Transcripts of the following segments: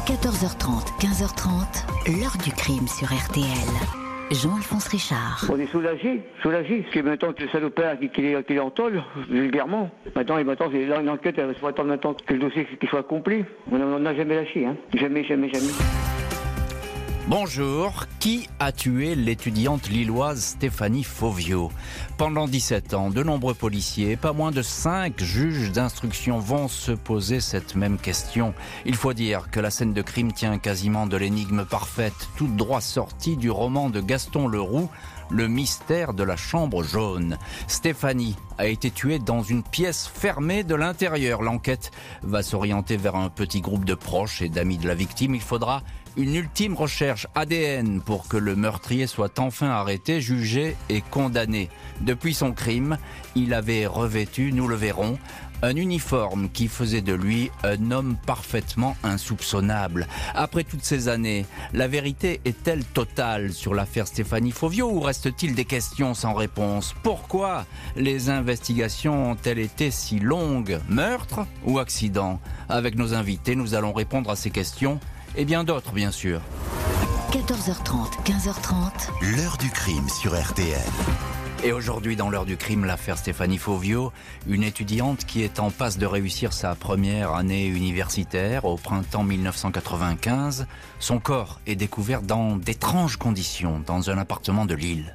14h30, 15h30, l'heure du crime sur RTL. Jean-Alphonse Richard. On est soulagé, parce que maintenant que le salopard qu'il est en tôle, vulgairement. Maintenant, c'est l'enquête, il faut attendre maintenant que le dossier qu'il soit accompli. On n'a jamais lâché, hein. Jamais. Bonjour, qui a tué l'étudiante lilloise Stéphanie Fauvio ? Pendant 17 ans, de nombreux policiers, pas moins de 5 juges d'instruction vont se poser cette même question. Il faut dire que la scène de crime tient quasiment de l'énigme parfaite, tout droit sortie du roman de Gaston Leroux, Le mystère de la chambre jaune. Stéphanie a été tuée dans une pièce fermée de l'intérieur. L'enquête va s'orienter vers un petit groupe de proches et d'amis de la victime. Il faudra une ultime recherche ADN pour que le meurtrier soit enfin arrêté, jugé et condamné. Depuis son crime, il avait revêtu, nous le verrons, un uniforme qui faisait de lui un homme parfaitement insoupçonnable. Après toutes ces années, la vérité est-elle totale sur l'affaire Stéphanie Fauvio ou reste-t-il des questions sans réponse ? Pourquoi les investigations ont-elles été si longues ? Meurtre ou accident ? Avec nos invités, nous allons répondre à ces questions et bien d'autres, bien sûr. 14h30, 15h30, l'heure du crime sur RTL. Et aujourd'hui, dans l'heure du crime, l'affaire Stéphanie Fauvio, une étudiante qui est en passe de réussir sa première année universitaire au printemps 1995. Son corps est découvert dans d'étranges conditions dans un appartement de Lille.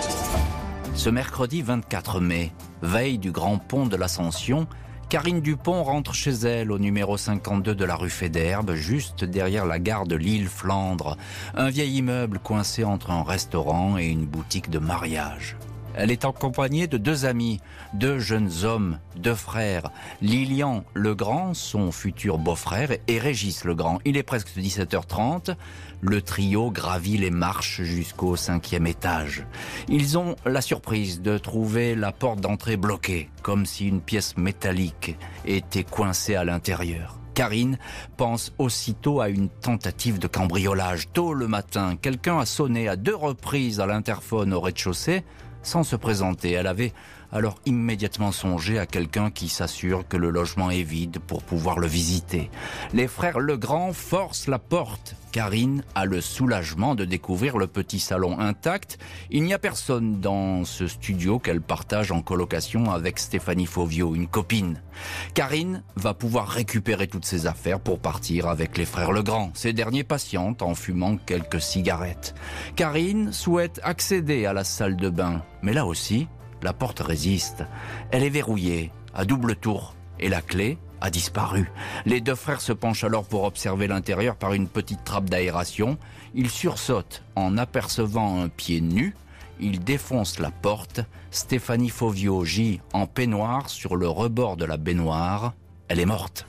Ce mercredi 24 mai, veille du grand pont de l'Ascension, Karine Dupont rentre chez elle au numéro 52 de la rue Fédherbe, juste derrière la gare de Lille-Flandre. Un vieil immeuble coincé entre un restaurant et une boutique de mariage. Elle est accompagnée de 2 amis, 2 jeunes hommes, 2 frères. Lilian Legrand, son futur beau-frère, et Régis Legrand. Il est presque 17h30. Le trio gravit les marches jusqu'au 5e étage. Ils ont la surprise de trouver la porte d'entrée bloquée, comme si une pièce métallique était coincée à l'intérieur. Karine pense aussitôt à une tentative de cambriolage. Tôt le matin, quelqu'un a sonné à 2 reprises à l'interphone au rez-de-chaussée, sans se présenter. Elle avait alors immédiatement songé à quelqu'un qui s'assure que le logement est vide pour pouvoir le visiter. Les frères Legrand forcent la porte. Karine a le soulagement de découvrir le petit salon intact. Il n'y a personne dans ce studio qu'elle partage en colocation avec Stéphanie Fauvio, une copine. Karine va pouvoir récupérer toutes ses affaires pour partir avec les frères Legrand. Ces derniers patientent en fumant quelques cigarettes. Karine souhaite accéder à la salle de bain, mais là aussi, la porte résiste. Elle est verrouillée, à double tour, et la clé a disparu. Les 2 frères se penchent alors pour observer l'intérieur par une petite trappe d'aération. Ils sursautent en apercevant un pied nu. Ils défoncent la porte. Stéphanie Fauvio gît en peignoir sur le rebord de la baignoire. Elle est morte.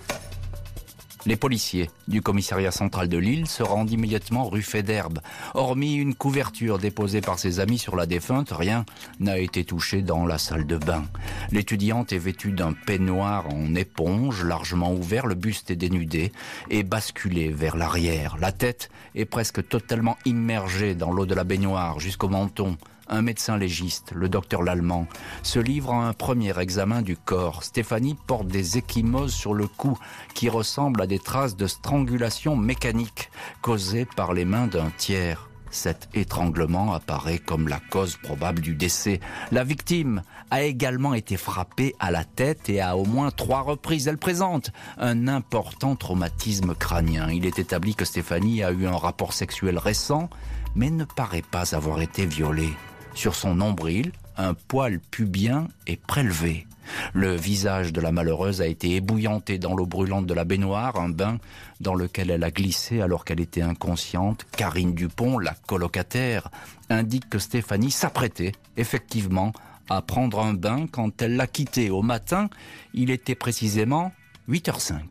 Les policiers du commissariat central de Lille se rendent immédiatement rue Fédherbe. Hormis une couverture déposée par ses amis sur la défunte, rien n'a été touché dans la salle de bain. L'étudiante est vêtue d'un peignoir en éponge, largement ouvert, le buste est dénudé et basculé vers l'arrière. La tête est presque totalement immergée dans l'eau de la baignoire jusqu'au menton. Un médecin légiste, le docteur Lallemand, se livre à un premier examen du corps. Stéphanie porte des ecchymoses sur le cou qui ressemblent à des traces de strangulation mécanique causées par les mains d'un tiers. Cet étranglement apparaît comme la cause probable du décès. La victime a également été frappée à la tête et à au moins 3 reprises. Elle présente un important traumatisme crânien. Il est établi que Stéphanie a eu un rapport sexuel récent, mais ne paraît pas avoir été violée. Sur son nombril, un poil pubien est prélevé. Le visage de la malheureuse a été ébouillanté dans l'eau brûlante de la baignoire, un bain dans lequel elle a glissé alors qu'elle était inconsciente. Karine Dupont, la colocataire, indique que Stéphanie s'apprêtait effectivement à prendre un bain quand elle l'a quitté. Au matin, il était précisément 8h05.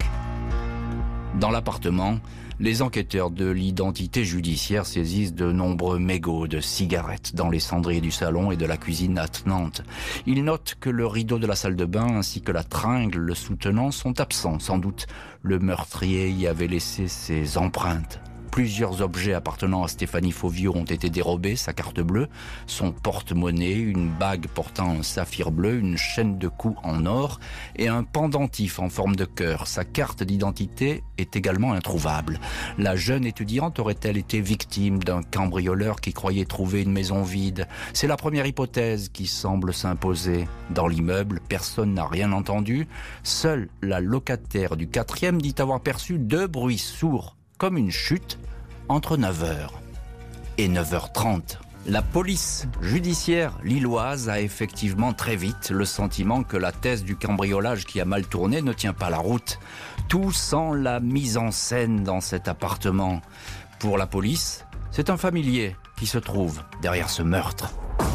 Dans l'appartement, les enquêteurs de l'identité judiciaire saisissent de nombreux mégots de cigarettes dans les cendriers du salon et de la cuisine attenante. Ils notent que le rideau de la salle de bain ainsi que la tringle le soutenant sont absents. Sans doute, le meurtrier y avait laissé ses empreintes. Plusieurs objets appartenant à Stéphanie Fauvio ont été dérobés, sa carte bleue, son porte-monnaie, une bague portant un saphir bleu, une chaîne de cou en or et un pendentif en forme de cœur. Sa carte d'identité est également introuvable. La jeune étudiante aurait-elle été victime d'un cambrioleur qui croyait trouver une maison vide? C'est la première hypothèse qui semble s'imposer. Dans l'immeuble, personne n'a rien entendu. Seule la locataire du 4e dit avoir perçu 2 bruits sourds, comme une chute, entre 9h et 9h30. La police judiciaire lilloise a effectivement très vite le sentiment que la thèse du cambriolage qui a mal tourné ne tient pas la route. Tout sent la mise en scène dans cet appartement. Pour la police, c'est un familier qui se trouve derrière ce meurtre.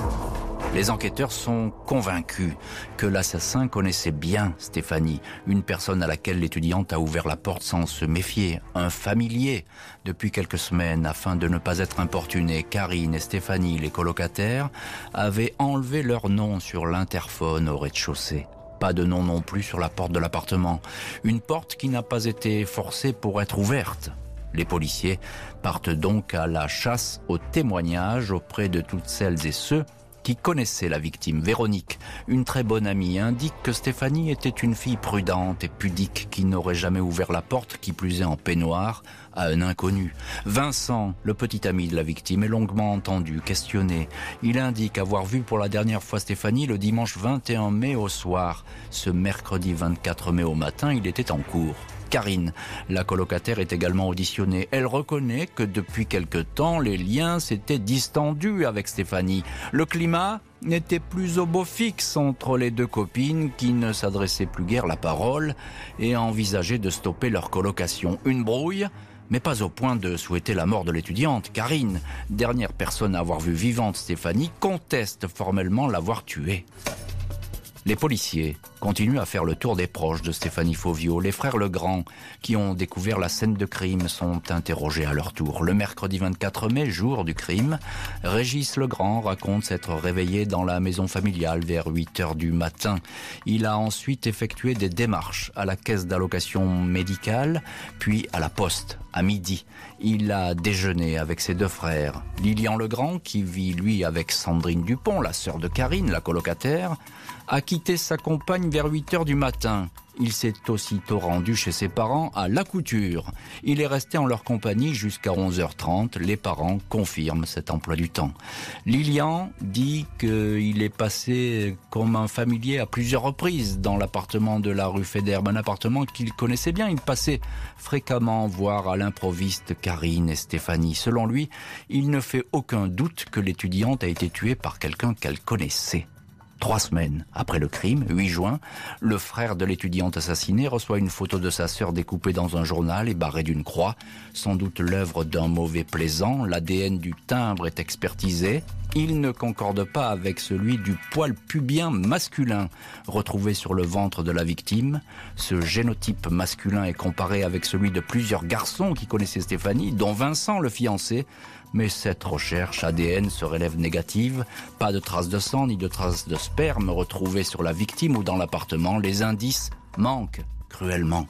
Les enquêteurs sont convaincus que l'assassin connaissait bien Stéphanie, une personne à laquelle l'étudiante a ouvert la porte sans se méfier, un familier. Depuis quelques semaines, afin de ne pas être importunés, Karine et Stéphanie, les colocataires, avaient enlevé leur nom sur l'interphone au rez-de-chaussée. Pas de nom non plus sur la porte de l'appartement. Une porte qui n'a pas été forcée pour être ouverte. Les policiers partent donc à la chasse aux témoignages auprès de toutes celles et ceux qui connaissait la victime. Véronique, une très bonne amie, indique que Stéphanie était une fille prudente et pudique qui n'aurait jamais ouvert la porte, qui plus est en peignoir, à un inconnu. Vincent, le petit ami de la victime, est longuement entendu, questionné. Il indique avoir vu pour la dernière fois Stéphanie le dimanche 21 mai au soir. Ce mercredi 24 mai au matin, il était en cours. Karine, la colocataire, est également auditionnée. Elle reconnaît que depuis quelque temps, les liens s'étaient distendus avec Stéphanie. Le climat n'était plus au beau fixe entre les deux copines qui ne s'adressaient plus guère la parole et envisageaient de stopper leur colocation. Une brouille, mais pas au point de souhaiter la mort de l'étudiante. Karine, dernière personne à avoir vu vivante Stéphanie, conteste formellement l'avoir tuée. Les policiers continuent à faire le tour des proches de Stéphanie Fauvio. Les frères Legrand, qui ont découvert la scène de crime, sont interrogés à leur tour. Le mercredi 24 mai, jour du crime, Régis Legrand raconte s'être réveillé dans la maison familiale vers 8h du matin. Il a ensuite effectué des démarches à la caisse d'allocation médicale, puis à la poste, à midi. Il a déjeuné avec ses 2 frères. Lilian Legrand, qui vit lui avec Sandrine Dupont, la sœur de Karine, la colocataire, a quitté sa compagne vers 8h du matin. Il s'est aussitôt rendu chez ses parents à La Couture. Il est resté en leur compagnie jusqu'à 11h30. Les parents confirment cet emploi du temps. Lilian dit qu'il est passé comme un familier à plusieurs reprises dans l'appartement de la rue Fédère, un appartement qu'il connaissait bien. Il passait fréquemment voir à l'improviste Karine et Stéphanie. Selon lui, il ne fait aucun doute que l'étudiante a été tuée par quelqu'un qu'elle connaissait. 3 semaines après le crime, 8 juin, le frère de l'étudiante assassinée reçoit une photo de sa sœur découpée dans un journal et barrée d'une croix. Sans doute l'œuvre d'un mauvais plaisant. L'ADN du timbre est expertisé. Il ne concorde pas avec celui du poil pubien masculin retrouvé sur le ventre de la victime. Ce génotype masculin est comparé avec celui de plusieurs garçons qui connaissaient Stéphanie, dont Vincent, le fiancé. Mais cette recherche ADN se révèle négative. Pas de traces de sang ni de traces de sperme retrouvées sur la victime ou dans l'appartement. Les indices manquent cruellement.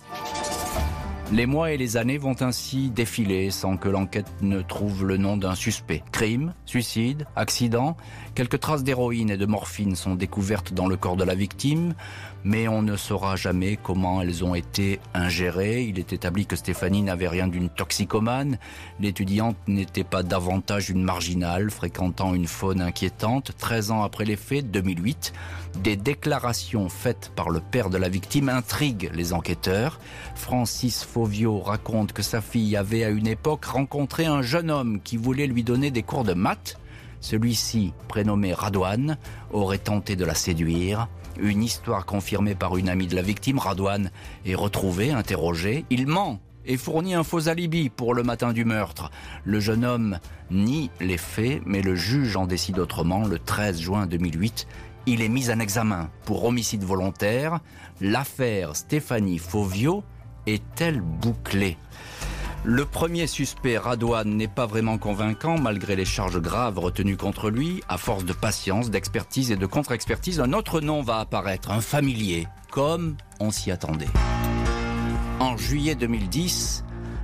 Les mois et les années vont ainsi défiler sans que l'enquête ne trouve le nom d'un suspect. Crime, suicide, accident, quelques traces d'héroïne et de morphine sont découvertes dans le corps de la victime, mais on ne saura jamais comment elles ont été ingérées. Il est établi que Stéphanie n'avait rien d'une toxicomane. L'étudiante n'était pas davantage une marginale, fréquentant une faune inquiétante. 13 ans après les faits, 2008, des déclarations faites par le père de la victime intriguent les enquêteurs. Francis Fauvio raconte que sa fille avait à une époque rencontré un jeune homme qui voulait lui donner des cours de maths. Celui-ci, prénommé Radouane, aurait tenté de la séduire. Une histoire confirmée par une amie de la victime. Radouane est retrouvé, interrogé. Il ment et fournit un faux alibi pour le matin du meurtre. Le jeune homme nie les faits, mais le juge en décide autrement. Le 13 juin 2008, il est mis en examen pour homicide volontaire. L'affaire Stéphanie Fauvio est-elle bouclée ? Le premier suspect, Radouane, n'est pas vraiment convaincant malgré les charges graves retenues contre lui. À force de patience, d'expertise et de contre-expertise, un autre nom va apparaître, un familier, comme on s'y attendait. En juillet 2010,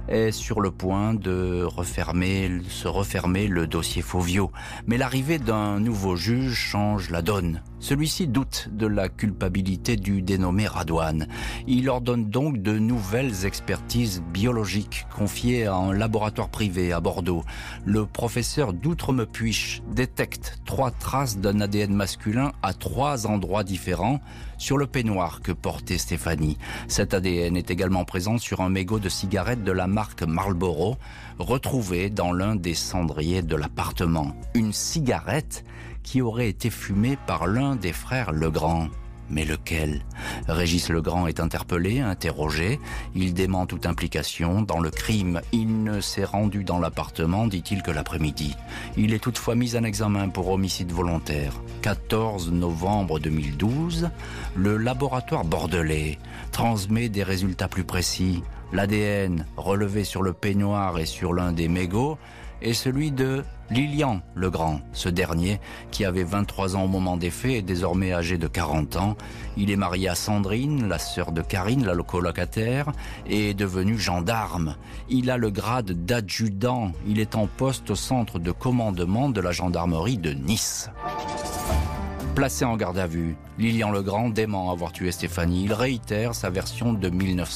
est sur le point de se refermer le dossier Fauvio. Mais l'arrivée d'un nouveau juge change la donne. Celui-ci doute de la culpabilité du dénommé Radouane. Il ordonne donc de nouvelles expertises biologiques confiées à un laboratoire privé à Bordeaux. Le professeur d'Outremepuich détecte 3 traces d'un ADN masculin à 3 endroits différents sur le peignoir que portait Stéphanie. Cet ADN est également présent sur un mégot de cigarette de la marque Marlboro, retrouvé dans l'un des cendriers de l'appartement. Une cigarette qui aurait été fumée par l'un des frères Legrand. Mais lequel ? Régis Legrand est interpellé, interrogé. Il dément toute implication dans le crime. Il ne s'est rendu dans l'appartement, dit-il, que l'après-midi. Il est toutefois mis en examen pour homicide volontaire. 14 novembre 2012, le laboratoire bordelais transmet des résultats plus précis. L'ADN relevé sur le peignoir et sur l'un des mégots est celui de Lilian Legrand. Ce dernier, qui avait 23 ans au moment des faits, est désormais âgé de 40 ans. Il est marié à Sandrine, la sœur de Karine, la colocataire, et est devenu gendarme. Il a le grade d'adjudant. Il est en poste au centre de commandement de la gendarmerie de Nice. Placé en garde à vue, Lilian Legrand dément avoir tué Stéphanie. Il réitère sa version de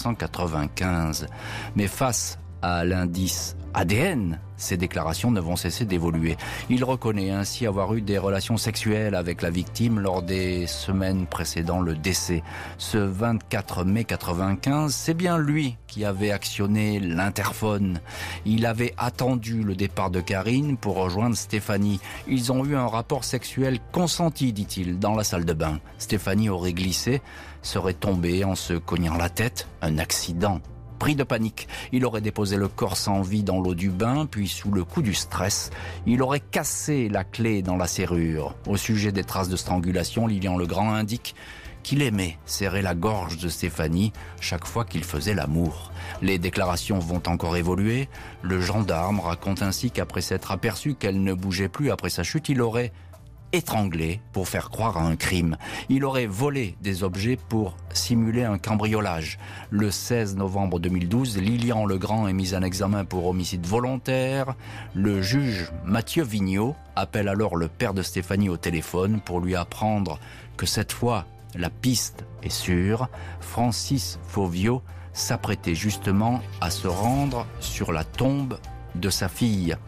1995. Mais face à l'indice ADN, ses déclarations ne vont cesser d'évoluer. Il reconnaît ainsi avoir eu des relations sexuelles avec la victime lors des semaines précédant le décès. Ce 24 mai 95, c'est bien lui qui avait actionné l'interphone. Il avait attendu le départ de Karine pour rejoindre Stéphanie. Ils ont eu un rapport sexuel consenti, dit-il, dans la salle de bain. Stéphanie aurait glissé, serait tombée en se cognant la tête. Un accident. Pris de panique, il aurait déposé le corps sans vie dans l'eau du bain, puis sous le coup du stress, il aurait cassé la clé dans la serrure. Au sujet des traces de strangulation, Lilian Legrand indique qu'il aimait serrer la gorge de Stéphanie chaque fois qu'il faisait l'amour. Les déclarations vont encore évoluer. Le gendarme raconte ainsi qu'après s'être aperçu qu'elle ne bougeait plus après sa chute, il aurait étranglé pour faire croire à un crime. Il aurait volé des objets pour simuler un cambriolage. Le 16 novembre 2012, Lilian Legrand est mis en examen pour homicide volontaire. Le juge Mathieu Vigneault appelle alors le père de Stéphanie au téléphone pour lui apprendre que cette fois, la piste est sûre. Francis Fauvio s'apprêtait justement à se rendre sur la tombe de sa fille.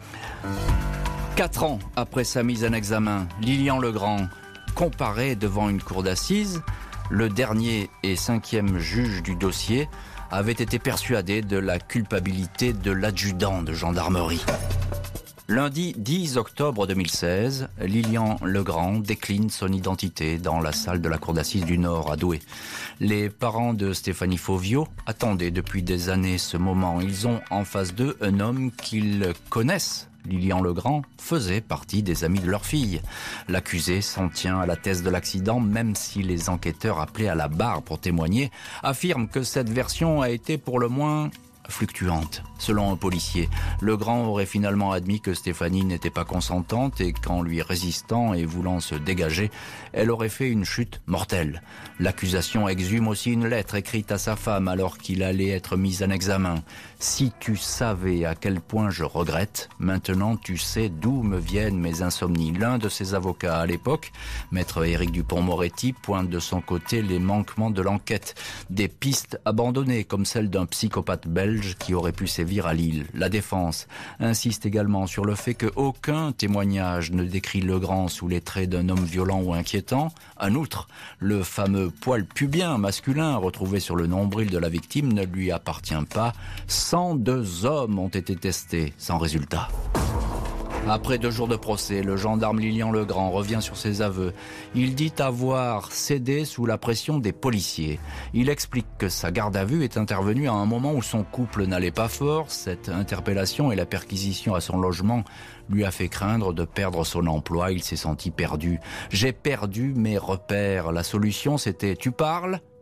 4 ans après sa mise en examen, Lilian Legrand comparaît devant une cour d'assises. Le dernier et 5e juge du dossier avait été persuadé de la culpabilité de l'adjudant de gendarmerie. Lundi 10 octobre 2016, Lilian Legrand décline son identité dans la salle de la cour d'assises du Nord à Douai. Les parents de Stéphanie Fauvio attendaient depuis des années ce moment. Ils ont en face d'eux un homme qu'ils connaissent. Lilian Legrand faisait partie des amis de leur fille. L'accusé s'en tient à la thèse de l'accident, même si les enquêteurs appelés à la barre pour témoigner affirment que cette version a été pour le moins fluctuante. Selon un policier, Legrand aurait finalement admis que Stéphanie n'était pas consentante et qu'en lui résistant et voulant se dégager, elle aurait fait une chute mortelle. L'accusation exhume aussi une lettre écrite à sa femme alors qu'il allait être mis en examen. « Si tu savais à quel point je regrette, maintenant tu sais d'où me viennent mes insomnies. » L'un de ses avocats à l'époque, maître Éric Dupond-Moretti, pointe de son côté les manquements de l'enquête. Des pistes abandonnées comme celle d'un psychopathe belge qui aurait pu sévir à Lille. La défense insiste également sur le fait qu'aucun témoignage ne décrit Legrand sous les traits d'un homme violent ou inquiétant. En outre, le fameux poil pubien masculin retrouvé sur le nombril de la victime ne lui appartient pas. 102 hommes ont été testés sans résultat. Après 2 jours de procès, le gendarme Lilian Legrand revient sur ses aveux. Il dit avoir cédé sous la pression des policiers. Il explique que sa garde à vue est intervenue à un moment où son couple n'allait pas fort. Cette interpellation et la perquisition à son logement lui a fait craindre de perdre son emploi. Il s'est senti perdu. « J'ai perdu mes repères. La solution, c'était « tu parles ?»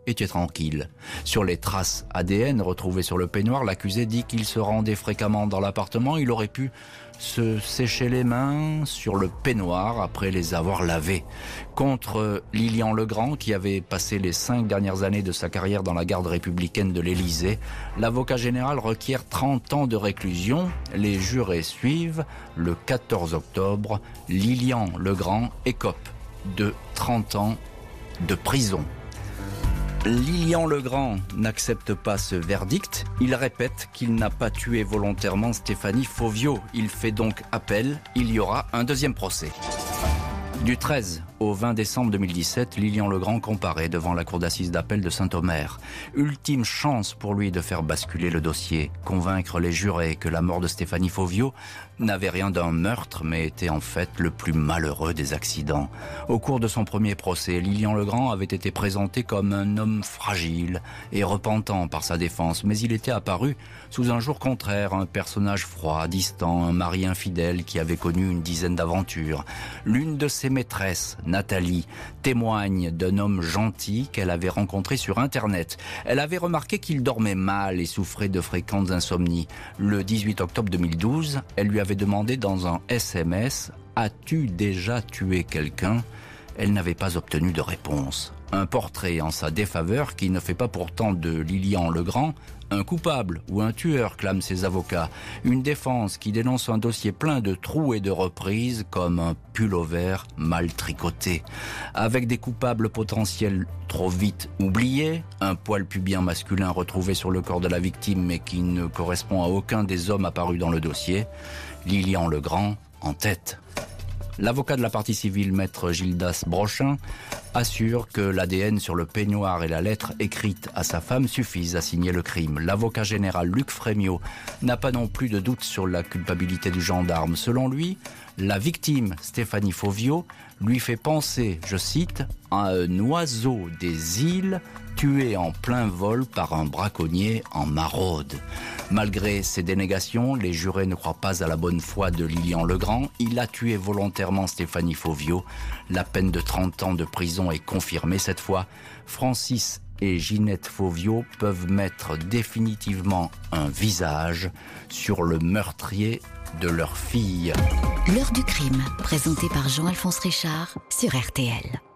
était tranquille. Sur les traces ADN retrouvées sur le peignoir, l'accusé dit qu'il se rendait fréquemment dans l'appartement. Il aurait pu se sécher les mains sur le peignoir après les avoir lavés. Contre Lilian Legrand, qui avait passé les 5 dernières années de sa carrière dans la garde républicaine de l'Élysée, l'avocat général requiert 30 ans de réclusion. Les jurés suivent. Le 14 octobre, Lilian Legrand écope de 30 ans de prison. Lilian Legrand n'accepte pas ce verdict. Il répète qu'il n'a pas tué volontairement Stéphanie Fauvio. Il fait donc appel. Il y aura un deuxième procès. Du 13 au 20 décembre 2017, Lilian Legrand comparaît devant la cour d'assises d'appel de Saint-Omer. Ultime chance pour lui de faire basculer le dossier, convaincre les jurés que la mort de Stéphanie Fauvio n'avait rien d'un meurtre, mais était en fait le plus malheureux des accidents. Au cours de son premier procès, Lilian Legrand avait été présenté comme un homme fragile et repentant par sa défense, mais il était apparu sous un jour contraire, un personnage froid, distant, un mari infidèle qui avait connu une dizaine d'aventures. L'une de ses maîtresses, Nathalie, témoigne d'un homme gentil qu'elle avait rencontré sur Internet. Elle avait remarqué qu'il dormait mal et souffrait de fréquentes insomnies. Le 18 octobre 2012, elle lui avait demandé dans un SMS « As-tu déjà tué quelqu'un ?» Elle n'avait pas obtenu de réponse. Un portrait en sa défaveur qui ne fait pas pourtant de Lilian Legrand un coupable ou un tueur, clament ses avocats. Une défense qui dénonce un dossier plein de trous et de reprises comme un pull-over mal tricoté. Avec des coupables potentiels trop vite oubliés, un poil pubien masculin retrouvé sur le corps de la victime mais qui ne correspond à aucun des hommes apparus dans le dossier, Lilian Legrand en tête. L'avocat de la partie civile, maître Gildas Brochin, assure que l'ADN sur le peignoir et la lettre écrite à sa femme suffisent à signer le crime. L'avocat général Luc Frémiot n'a pas non plus de doute sur la culpabilité du gendarme. Selon lui, la victime, Stéphanie Fauvio, lui fait penser, je cite, à un oiseau des îles tué en plein vol par un braconnier en maraude. Malgré ces dénégations, les jurés ne croient pas à la bonne foi de Lilian Legrand. Il a tué volontairement Stéphanie Fauvio. La peine de 30 ans de prison est confirmée cette fois. Francis et Ginette Fauvio peuvent mettre définitivement un visage sur le meurtrier de leur fille. L'heure du crime, présenté par Jean-Alphonse Richard sur RTL.